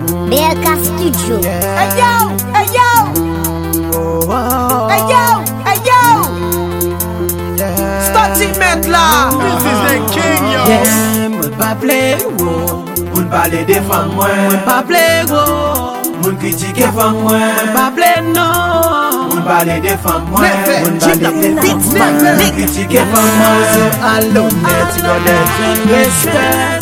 BLK Studio. Hey yo, hey yo. Hey yo, hey yo. Stati Metla. This is the king, yo. Yeah, moun pa ple wo. Moun pale de fam mwen. Moun pa ple wo. Moun kritike fam mwen. Moun pa ple non. Moun pale de fam mwen. Moun pale de Moun kritike fam mwen. So honnête, connaître respect.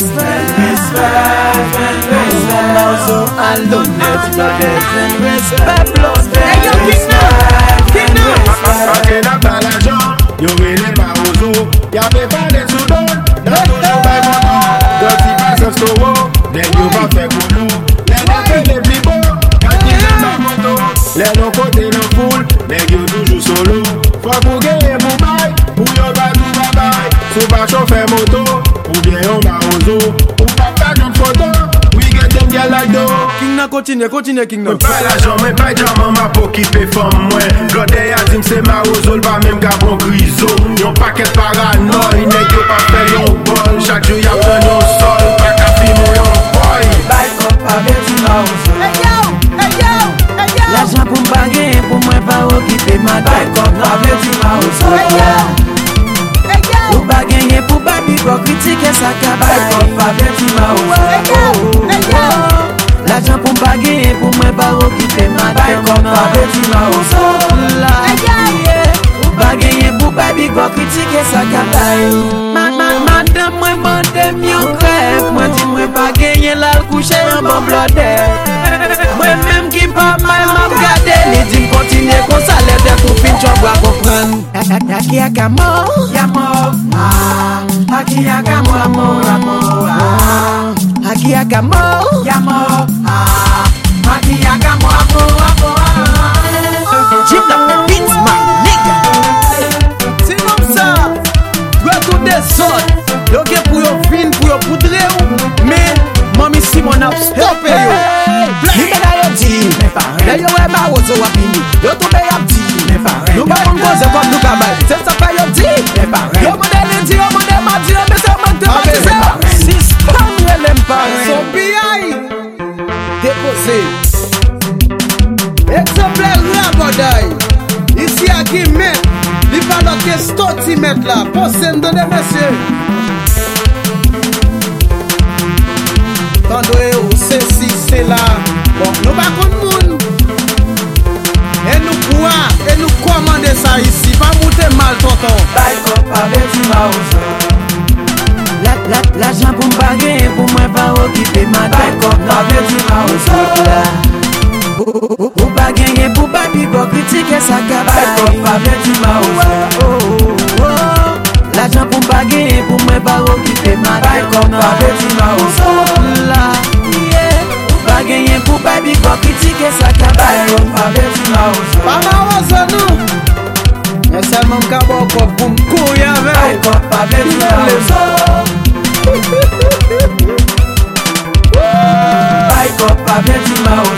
So honnête, connaître respect. Hey yo, King now. Pake na pa l'argent, yo rele pa ozo. Ya pe pa de soudon, nan toujou bay moto. Doti pa se stowo, den yo pa fe koulou. Le ne fe le pli bo, kan ki jen pa moto. Le non kote non foul, nek yo toujou solo. Fwa kou genye pou bay, ou yo ba tou babay. Sou pa chofe moto, ou bien yo ma ozo. Ou pa pa jen foto, we get them girl like do. King na continue, King na. Mwen pa l'ajan, mwen pa jaman ma pou kipe fam mwen. Glode ya dim se ma ozol, pa menm ka bon grizo. Yon paket paranoy, nek yo pa fe yon bol. Chak jou ya pren yon sol, pa ka fimo yon boy. Bay kop pa beti ma ozo. Hey yo, hey yo, hey yo. L'argent pour m'bagger, pour moi pas occuper ma Bay tête. kop pa beti ma ozo. Hey yo, hey yo. Pour bagger, pour babi, pour critiquer sa Bay cabane. kop pa beti ma ozo. Hey yo, hey yo. L'argent pour m'bagger, pour moi pas occuper ma Bay tête. kop pa beti ma ozo. Pour bagger, pour babi, pour critiquer sa cabane. Madame, moi m'aime yon crève. Moi dis moi pas gagner là le coucher en bon blodé. Moi même qui pas mal m'a regardé. Les dit continuer comme ça les deux pour fin tu vas comprendre. Yaki yakamo, yamo. Yaki yakamo, amo. Yaki yakamo, yamo. Yaki yakamo, amo. Jim the beats my nigga. C'est comme ça. Retour des autres. Yo gen pou yo fin, pou yo poudre ou. Mais, mami Simon a stoppé yo. Libera yo di, le yo e ma ozo wapini. Yo tobe yap di, nou ba moun goze kom nou kabay. Se sa fe yo di, yo modele di, yo modele ma di, yo mese man te matise. Si spam relem pa Son BI déposé. Exemplaire Raboday. Ici à Guimet. Il va notre Stoti Metla. Pensez de messieurs. Tandoué ou ceci, c'est là. Bon, nous pas contre monde. Et nous quoi? Et nous commander ça ici. Pas monter mal, tonton. Bay kop pa beti ma ozo. L'argent pour m'bagger, pour moi pas occuper ma Bay tête. kop pa beti ma ozo. Pour bagger, pour babi, pour critiquer sa Bay kop cabane. pa beti ma ozo. L'argent pour m'bagger, pour moi pas occuper ma Bay tête. kop pa beti ma ozo. Pour bagger, pour babi, pour critiquer sa Bay cabane. kop pa beti ma ozo. Pas ma nous. Mais seulement qu'à bon pour me courir Bay avec. kop pa beti ma ozo. Bay kop pa beti ma ozo.